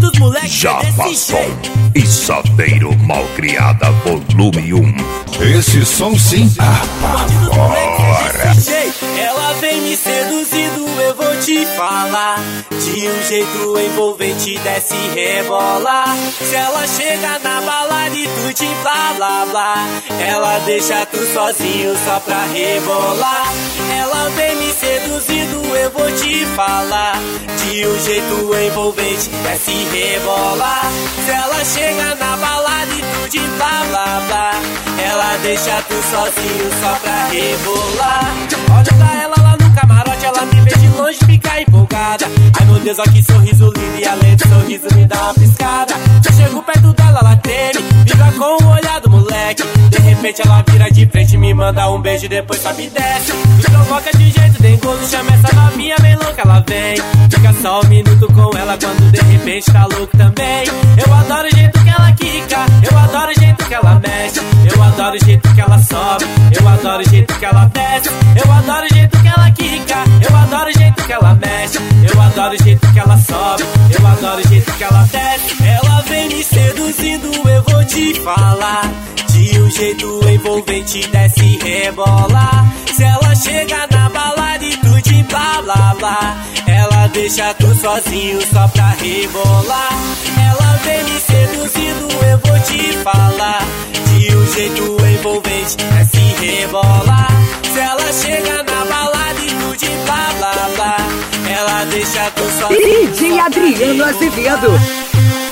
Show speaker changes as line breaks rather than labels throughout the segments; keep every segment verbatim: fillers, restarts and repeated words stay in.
dos moleques
Japa Som e Saveiro Malcriada volume um. Esse som sim apavora.
Ela vem me seduzindo, eu vou te falar. De um jeito envolvente, desce e rebola. Se ela chega na balada e tu te blá blá blá, ela deixa tu sozinho só pra rebolar. Ela vem me seduzindo, eu vou te falar. De um jeito envolvente, desce e rebola. Se ela chega na balada e tu te blá blá blá, ela deixa tu sozinho só pra rebolar. Olha pra ela lá no camarote, ela me vê de longe, fica empolgada. Ai meu Deus, olha que sorriso lindo, e além do sorriso me dá uma piscada. Eu chego perto dela, ela treme, fica com o olhar do moleque. De repente ela vira de frente, me manda um beijo, depois sobe e desce. Me provoca de jeito dengoso, chama essa novinha bem louca, ela vem. Fica só um minuto com ela, quando de repente tá louco também. Eu adoro o jeito que ela quica, eu adoro o jeito que ela mexe, eu adoro o jeito que ela sobe, eu adoro o jeito que ela desce, eu adoro o jeito que ela quica, eu adoro o jeito que ela mexe, eu adoro o jeito que ela sobe, eu adoro o jeito que ela desce. Ela vem me seduzindo, eu vou te falar. De um jeito envolvente, desce e rebola. Se ela chega na balada e tu te blá blá blá, ela deixa tu sozinho só pra rebolar. Ela vem me seduzindo, eu vou te falar. De um jeito envolvente, desce e rebola. Se ela chega na balada e tu te blá blá blá, ela deixa tu sozinho.
D J Adriano Azevedo.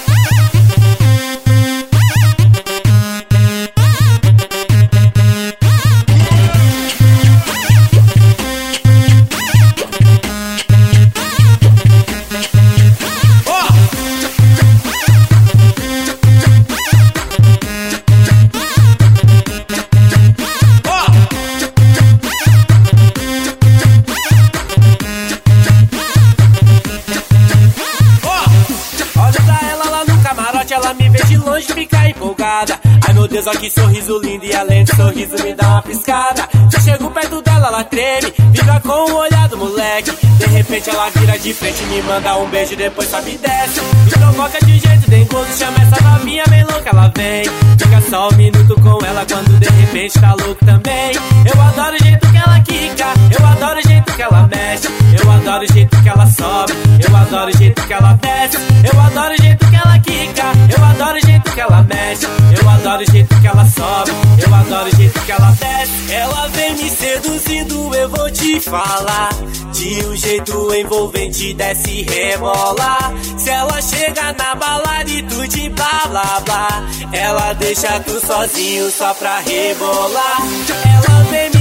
Ela me vê de longe, fica empolgada. Ai meu Deus, olha que sorriso lindo, e além do sorriso me dá uma piscada. Eu chego perto dela, ela treme, fica com o olhar do moleque. De repente ela vira de frente, me manda um beijo, depois sobe e desce. Me provoca de jeito dengoso, chama essa novinha bem louca, ela vem. Fica só um minuto com ela, quando de repente tá louco também. Eu adoro o jeito que ela quica, eu adoro o jeito que ela mexe, eu adoro o jeito que ela sobe, eu adoro o jeito que ela desce, eu adoro o jeito que ela quica, eu adoro o jeito que ela mexe, eu adoro o jeito que ela sobe, eu adoro o jeito que ela desce. Ela vem me seduzindo, eu vou te falar. De um jeito envolvente, desce e rebola. Se ela chega na balada e tu te blá blá blá, ela deixa tu sozinho só pra rebolar. Ela vem me